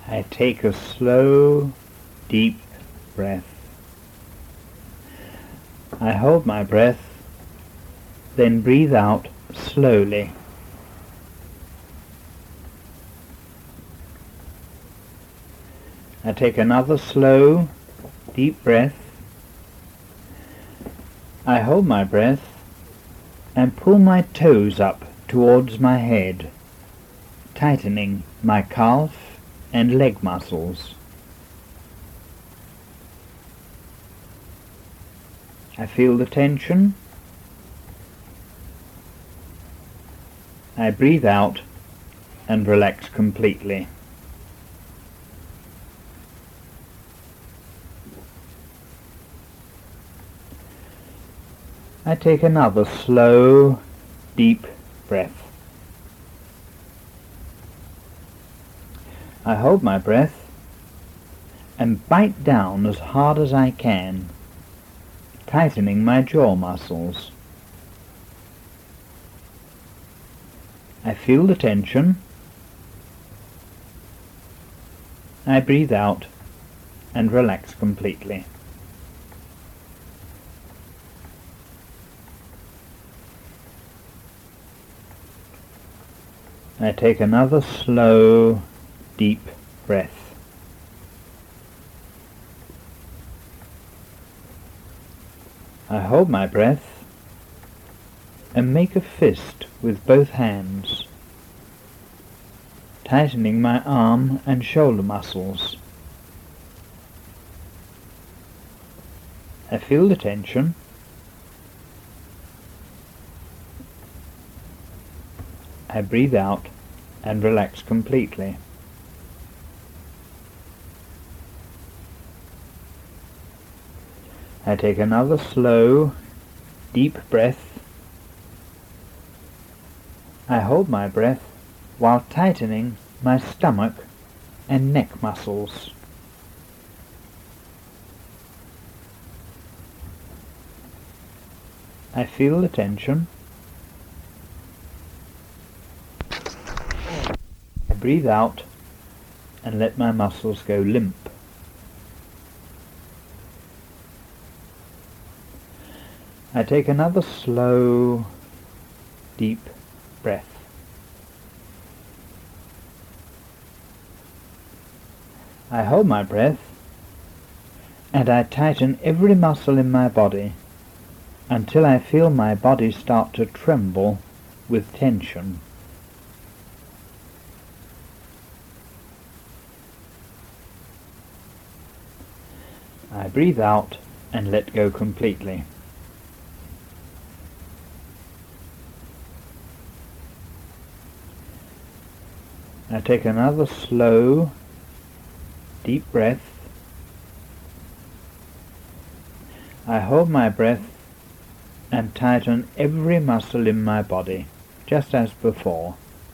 I take a slow, deep breath. I hold my breath, then breathe out slowly. I take another slow, deep breath. I hold my breath and pull my toes up towards my head, tightening my calf and leg muscles. I feel the tension. I breathe out and relax completely. I take another slow, deep breath. I hold my breath and bite down as hard as I can, tightening my jaw muscles. I feel the tension. I breathe out and relax completely. I take another slow, deep breath. I hold my breath and make a fist with both hands, tightening my arm and shoulder muscles. I feel the tension. I breathe out and relax completely. I take another slow, deep breath. I hold my breath while tightening my stomach and neck muscles. I feel the tension. I breathe out and let my muscles go limp. I take another slow, deep breath. I hold my breath and I tighten every muscle in my body until I feel my body start to tremble with tension. I breathe out and let go completely. I take another slow, deep breath. I hold my breath and tighten every muscle in my body, just as before.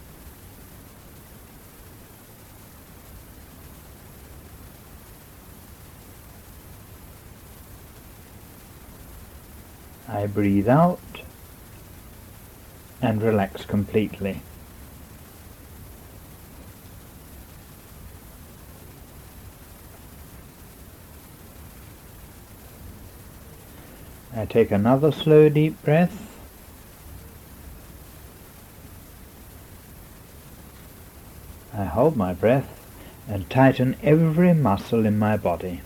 I breathe out and relax completely. I take another slow deep breath. I hold my breath and tighten every muscle in my body.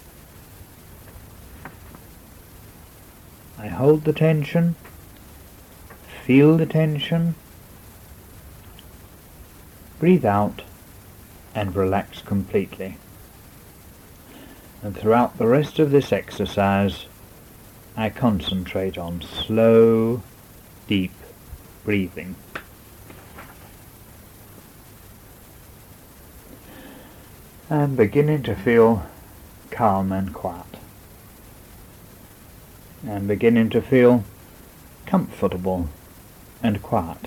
I hold the tension, feel the tension, breathe out and relax completely. And throughout the rest of this exercise, I concentrate on slow, deep breathing. I'm beginning to feel calm and quiet. I'm beginning to feel comfortable and quiet.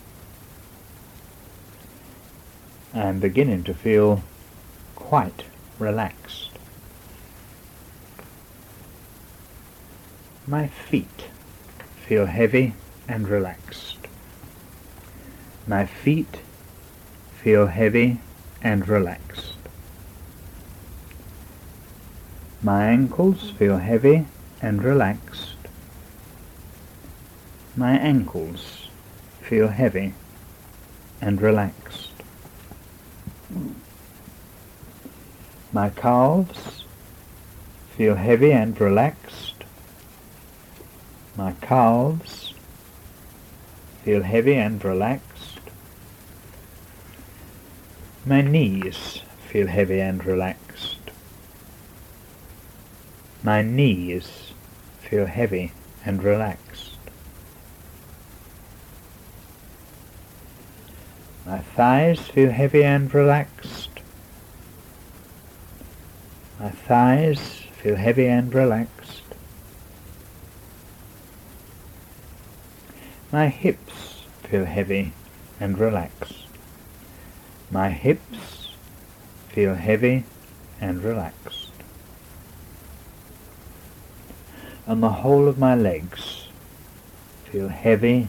I'm beginning to feel quite relaxed. My feet feel heavy and relaxed. My feet feel heavy and relaxed. My ankles feel heavy and relaxed. My ankles feel heavy and relaxed. My calves feel heavy and relaxed. My calves feel heavy and relaxed. My knees feel heavy and relaxed. My knees feel heavy and relaxed. My thighs feel heavy and relaxed. My thighs feel heavy and relaxed. My hips feel heavy and relaxed. My hips feel heavy and relaxed. And the whole of my legs feel heavy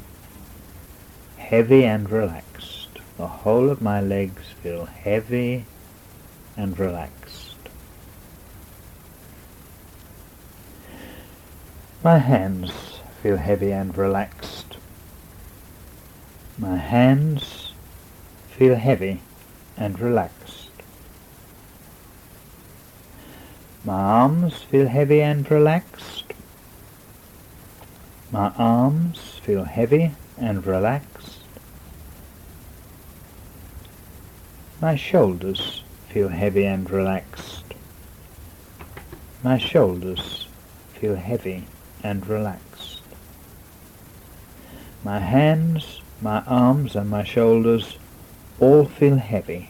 and relaxed. The whole of my legs feel heavy and relaxed. My hands feel heavy and relaxed. My hands feel heavy and relaxed. My arms feel heavy and relaxed. My arms feel heavy and relaxed. My shoulders feel heavy and relaxed. My shoulders feel heavy and relaxed. My hands, my arms and my shoulders all feel heavy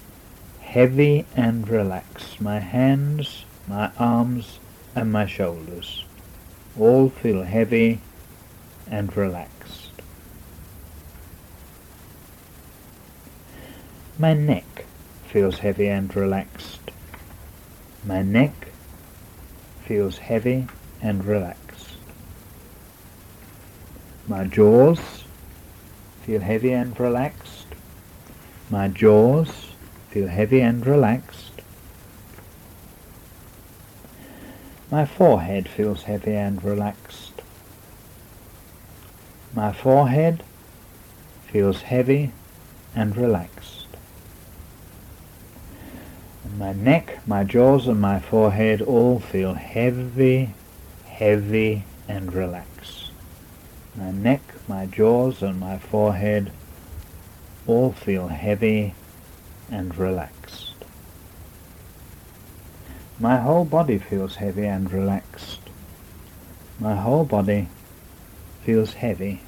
and relaxed. My hands, my arms and my shoulders all feel heavy and relaxed. My neck feels heavy and relaxed. My neck feels heavy and relaxed. My jaws feel heavy and relaxed. My jaws feel heavy and relaxed. My forehead feels heavy and relaxed. My forehead feels heavy and relaxed. And my neck, my jaws and my forehead all feel heavy and relaxed. My neck, my jaws and my forehead all feel heavy and relaxed. My whole body feels heavy and relaxed. My whole body feels heavy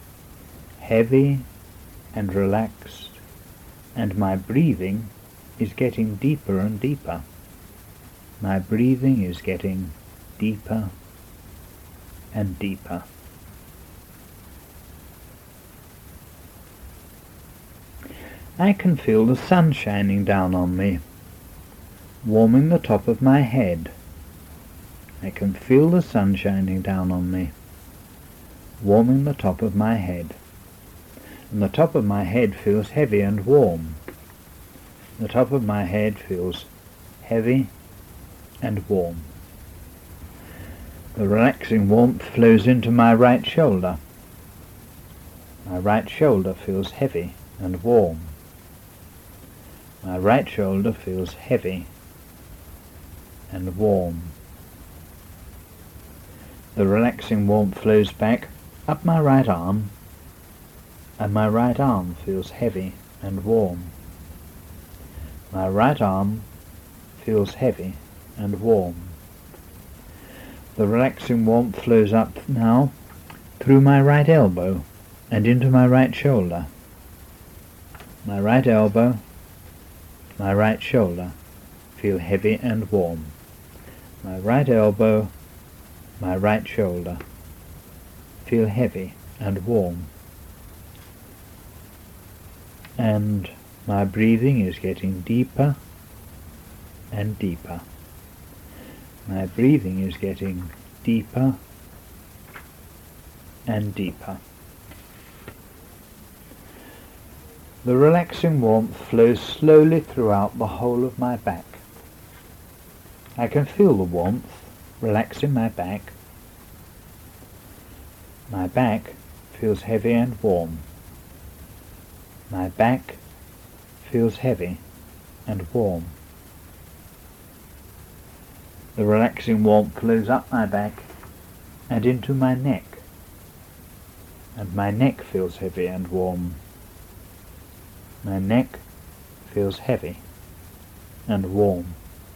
and relaxed, and my breathing is getting deeper and deeper. My breathing is getting deeper and deeper. I can feel the sun shining down on me, warming the top of my head. I can feel the sun shining down on me, warming the top of my head. And the top of my head feels heavy and warm. The top of my head feels heavy and warm. The relaxing warmth flows into my right shoulder. My right shoulder feels heavy and warm. My right shoulder feels heavy and warm. The relaxing warmth flows back up my right arm, and my right arm feels heavy and warm. My right arm feels heavy and warm. The relaxing warmth flows up now through my right elbow and into my right shoulder. My right elbow, my right shoulder feel heavy and warm. My right elbow, my right shoulder feel heavy and warm. And my breathing is getting deeper and deeper. My breathing is getting deeper and deeper. The relaxing warmth flows slowly throughout the whole of my back. I can feel the warmth relaxing my back. My back feels heavy and warm. My back feels heavy and warm. The relaxing warmth flows up my back and into my neck, and my neck feels heavy and warm. My neck feels heavy and warm.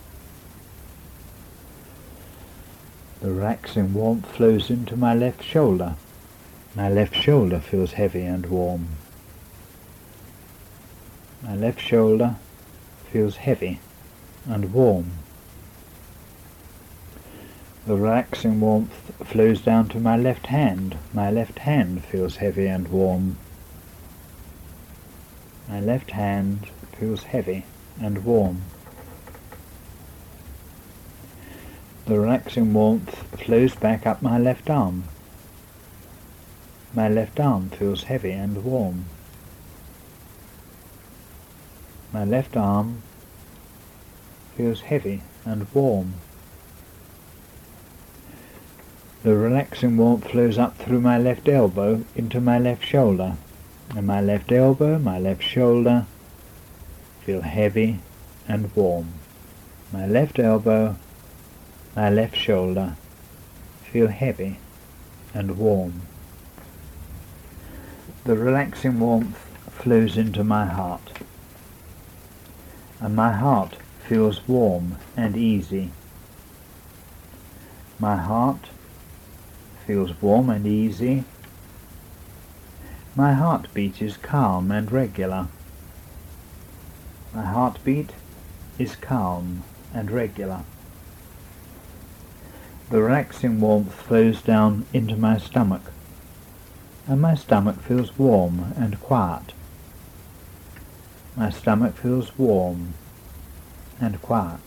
The relaxing warmth flows into my left shoulder. My left shoulder feels heavy and warm. My left shoulder feels heavy and warm. The relaxing warmth flows down to my left hand. My left hand feels heavy and warm. My left hand feels heavy and warm. The relaxing warmth flows back up my left arm. My left arm feels heavy and warm. My left arm feels heavy and warm. The relaxing warmth flows up through my left elbow into my left shoulder, and my left elbow, my left shoulder feel heavy and warm. My left elbow, my left shoulder feel heavy and warm. The relaxing warmth flows into my heart, and my heart feels warm and easy. My heart feels warm and easy. My heartbeat is calm and regular. My heartbeat is calm and regular. The relaxing warmth flows down into my stomach, and my stomach feels warm and quiet. My stomach feels warm and quiet.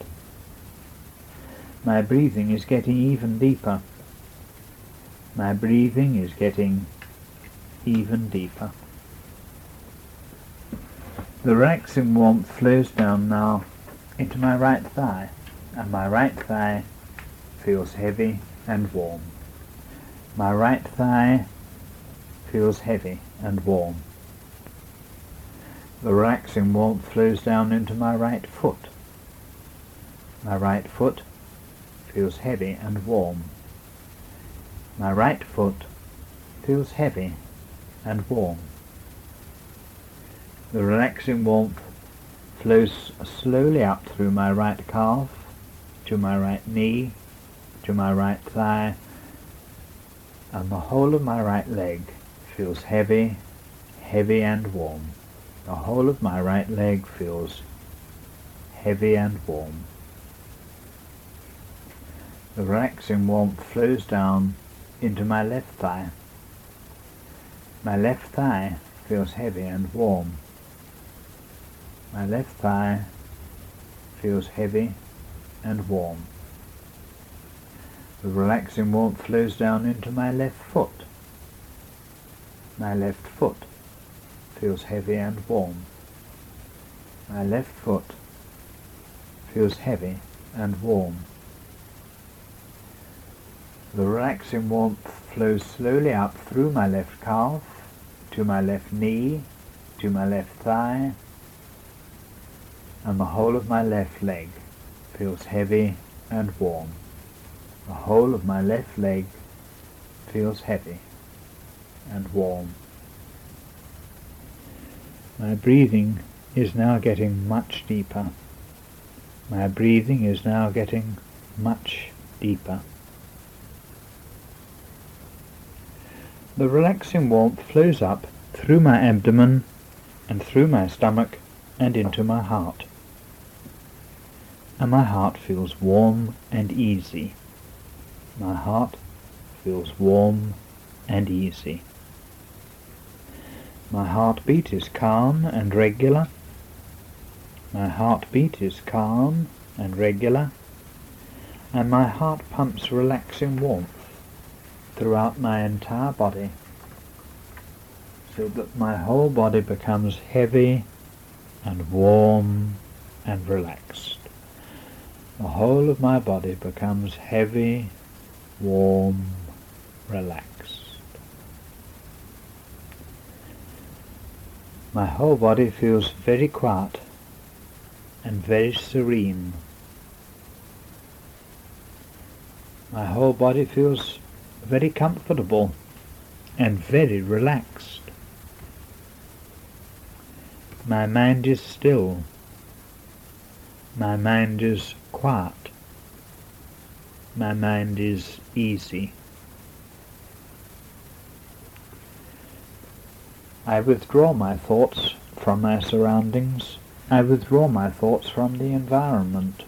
My breathing is getting even deeper. My breathing is getting even deeper. The relaxing warmth flows down now into my right thigh, and my right thigh feels heavy and warm. My right thigh feels heavy and warm. The relaxing warmth flows down into my right foot. My right foot feels heavy and warm. My right foot feels heavy and warm. The relaxing warmth flows slowly up through my right calf, to my right knee, to my right thigh, and the whole of my right leg feels heavy, heavy and warm. The whole of my right leg feels heavy and warm. The relaxing warmth flows down into my left thigh. My left thigh feels heavy and warm. My left thigh feels heavy and warm. The relaxing warmth flows down into my left foot. My left foot feels heavy and warm. My left foot feels heavy and warm. The relaxing warmth flows slowly up through my left calf, to my left knee, to my left thigh, and the whole of my left leg feels heavy and warm. The whole of my left leg feels heavy and warm. My breathing is now getting much deeper. My breathing is now getting much deeper. The relaxing warmth flows up through my abdomen and through my stomach and into my heart. And my heart feels warm and easy. My heart feels warm and easy. My heartbeat is calm and regular. My heartbeat is calm and regular, and my heart pumps relaxing warmth throughout my entire body, so that my whole body becomes heavy and warm and relaxed. The whole of my body becomes heavy, warm, relaxed. My whole body feels very quiet and very serene. My whole body feels very comfortable and very relaxed. My mind is still. My mind is quiet. My mind is easy. I withdraw my thoughts from my surroundings. I withdraw my thoughts from the environment.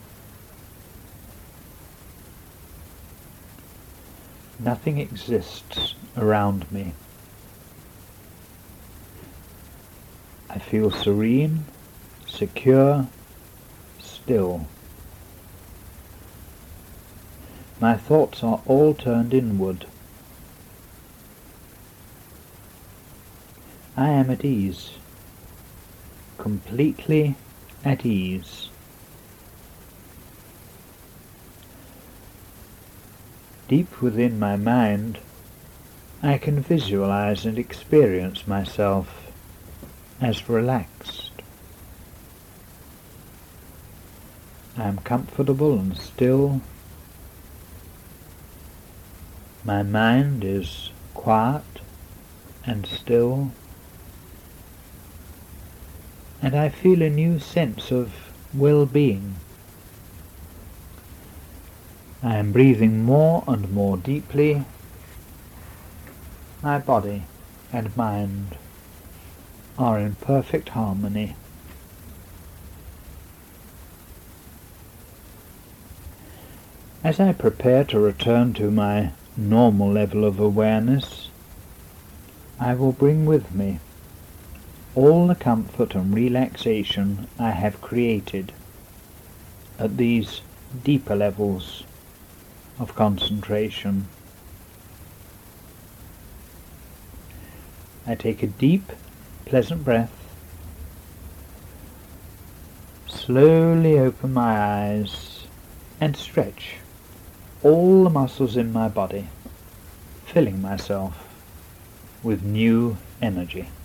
Nothing exists around me. I feel serene, secure, still. My thoughts are all turned inward. I am at ease, completely at ease. Deep within my mind, I can visualize and experience myself as relaxed. I am comfortable and still. My mind is quiet and still. And I feel a new sense of well-being. I am breathing more and more deeply. My body and mind are in perfect harmony. As I prepare to return to my normal level of awareness, I will bring with me all the comfort and relaxation I have created at these deeper levels of concentration. I take a deep, pleasant breath, slowly open my eyes and stretch all the muscles in my body, filling myself with new energy.